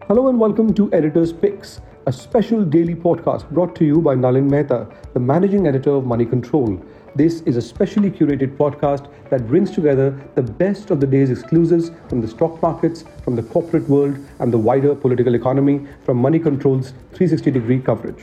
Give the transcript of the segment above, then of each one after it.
Hello and welcome to Editor's Picks, a special daily podcast brought to you by Nalin Mehta, the managing editor of Money Control. This is a specially curated podcast that brings together the best of the day's exclusives from the stock markets, from the corporate world, and the wider political economy from Money Control's 360-degree coverage.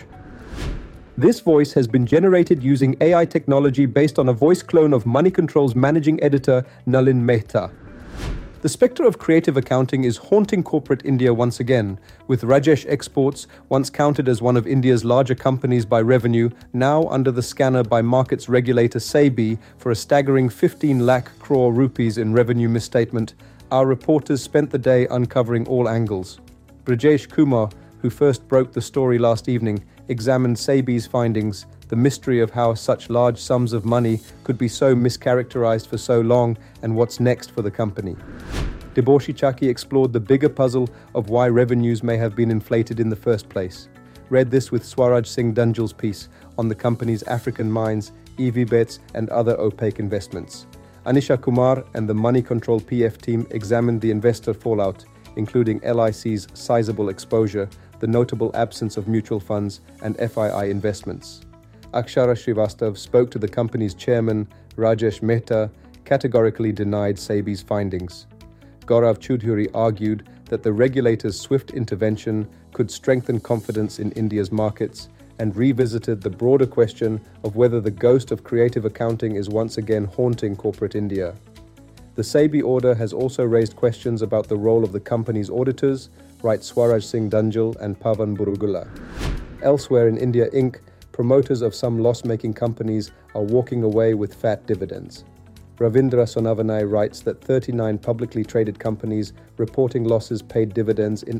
This voice has been generated using AI technology based on a voice clone of Money Control's managing editor, Nalin Mehta. The spectre of creative accounting is haunting corporate India once again, with Rajesh Exports, once counted as one of India's larger companies by revenue, now under the scanner by markets regulator SEBI for a staggering 15 lakh crore rupees in revenue misstatement. Our reporters spent the day uncovering all angles. Brajesh Kumar, who first broke the story last evening, examined SEBI's findings, the mystery of how such large sums of money could be so mischaracterized for so long, and what's next for the company. Deboshi Chaki explored the bigger puzzle of why revenues may have been inflated in the first place. Read this with Swaraj Singh Dunjal's piece on the company's African mines, EV bets, and other opaque investments. Anisha Kumar and the Money Control PF team examined the investor fallout, including LIC's sizable exposure, the notable absence of mutual funds, and FII investments. Akshara Srivastav spoke to the company's chairman, Rajesh Mehta, categorically denied SEBI's findings. Gaurav Choudhury argued that the regulator's swift intervention could strengthen confidence in India's markets and revisited the broader question of whether the ghost of creative accounting is once again haunting corporate India. The SEBI order has also raised questions about the role of the company's auditors, write Swaraj Singh Dunjal and Pavan Burugula. Elsewhere in India Inc., promoters of some loss-making companies are walking away with fat dividends. Ravindra Sonavanai writes that 39 publicly traded companies reporting losses paid dividends in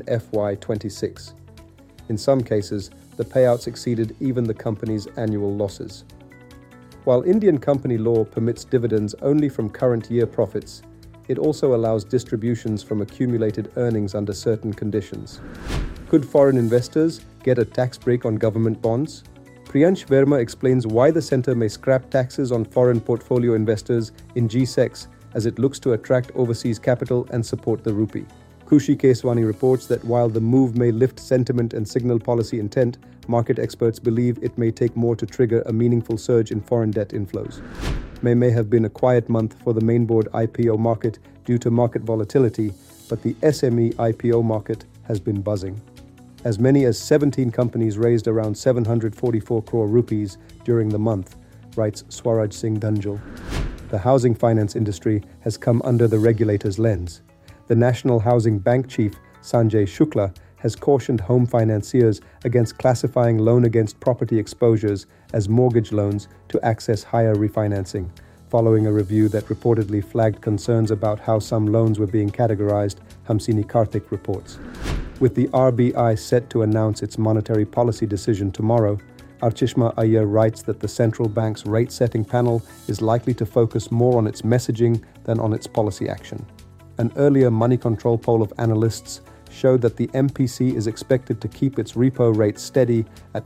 FY26. In some cases, the payouts exceeded even the company's annual losses. While Indian company law permits dividends only from current year profits, it also allows distributions from accumulated earnings under certain conditions. Could foreign investors get a tax break on government bonds? Priyansh Verma explains why the centre may scrap taxes on foreign portfolio investors in GSECs as it looks to attract overseas capital and support the rupee. Khushi Keswani reports that while the move may lift sentiment and signal policy intent, market experts believe it may take more to trigger a meaningful surge in foreign debt inflows. May have been a quiet month for the main board IPO market due to market volatility, but the SME IPO market has been buzzing. As many as 17 companies raised around 744 crore rupees during the month, writes Swaraj Singh Dunjal. The housing finance industry has come under the regulator's lens. The National Housing Bank chief, Sanjay Shukla, has cautioned home financiers against classifying loan against property exposures as mortgage loans to access higher refinancing, following a review that reportedly flagged concerns about how some loans were being categorized, Hamsini Karthik reports. With the RBI set to announce its monetary policy decision tomorrow, Archishma Iyer writes that the central bank's rate-setting panel is likely to focus more on its messaging than on its policy action. An earlier Money Control poll of analysts showed that the MPC is expected to keep its repo rate steady at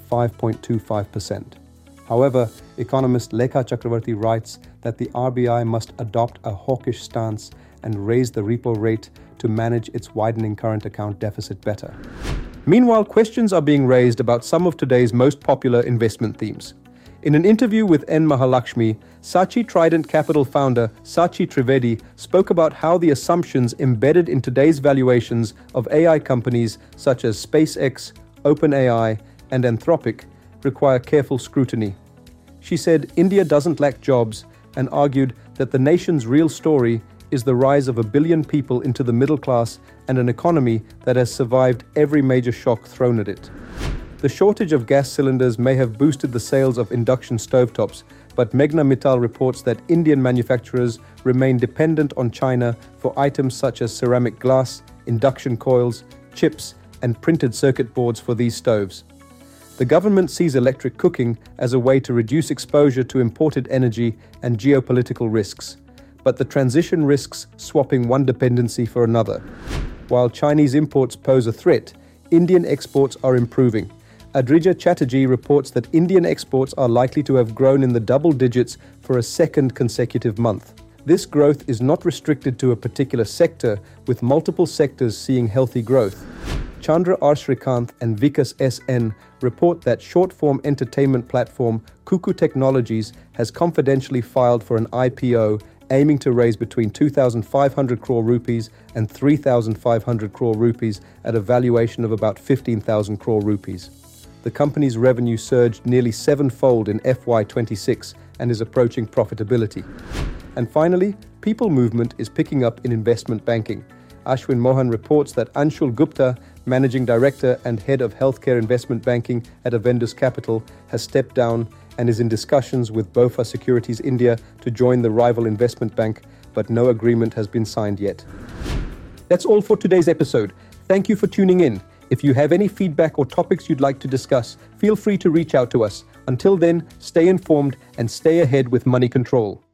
5.25%. However, economist Lekha Chakravarti writes that the RBI must adopt a hawkish stance and raise the repo rate to manage its widening current account deficit better. Meanwhile, questions are being raised about some of today's most popular investment themes. In an interview with N. Mahalakshmi, Sachi Trident Capital founder Sachi Trivedi spoke about how the assumptions embedded in today's valuations of AI companies such as SpaceX, OpenAI, and Anthropic require careful scrutiny. She said India doesn't lack jobs and argued that the nation's real story is the rise of 1 billion people into the middle class and an economy that has survived every major shock thrown at it. The shortage of gas cylinders may have boosted the sales of induction stovetops, but Meghna Mittal reports that Indian manufacturers remain dependent on China for items such as ceramic glass, induction coils, chips, and printed circuit boards for these stoves. The government sees electric cooking as a way to reduce exposure to imported energy and geopolitical risks, but the transition risks swapping one dependency for another. While Chinese imports pose a threat, Indian exports are improving. Adrija Chatterjee reports that Indian exports are likely to have grown in the double digits for a second consecutive month. This growth is not restricted to a particular sector, with multiple sectors seeing healthy growth. Chandra R. Srikanth and Vikas S.N. report that short-form entertainment platform Cuckoo Technologies has confidentially filed for an IPO aiming to raise between 2,500 crore rupees and 3,500 crore rupees at a valuation of about 15,000 crore rupees. The company's revenue surged nearly sevenfold in FY26 and is approaching profitability. And finally, People Movement is picking up in investment banking. Ashwin Mohan reports that Anshul Gupta, Managing Director and Head of Healthcare Investment Banking at Avendus Capital, has stepped down and is in discussions with BofA Securities India to join the rival investment bank, but no agreement has been signed yet. That's all for today's episode. Thank you for tuning in. If you have any feedback or topics you'd like to discuss, feel free to reach out to us. Until then, stay informed and stay ahead with Money Control.